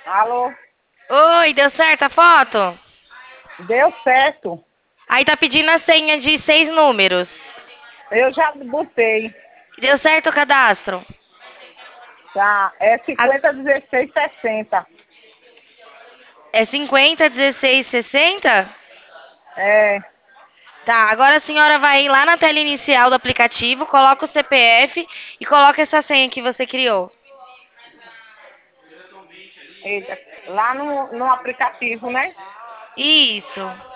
Alô? Oi, deu certo a foto? Deu certo. Aí tá pedindo a senha de 6 números. Eu já botei. Deu certo o cadastro? Tá? É A- 50, 16, 60. É 50, 16, 60? É. Tá, agora a senhora vai lá na tela inicial do aplicativo, coloca o CPF e coloca essa senha que você criou. Eita. Lá no aplicativo, né? Isso.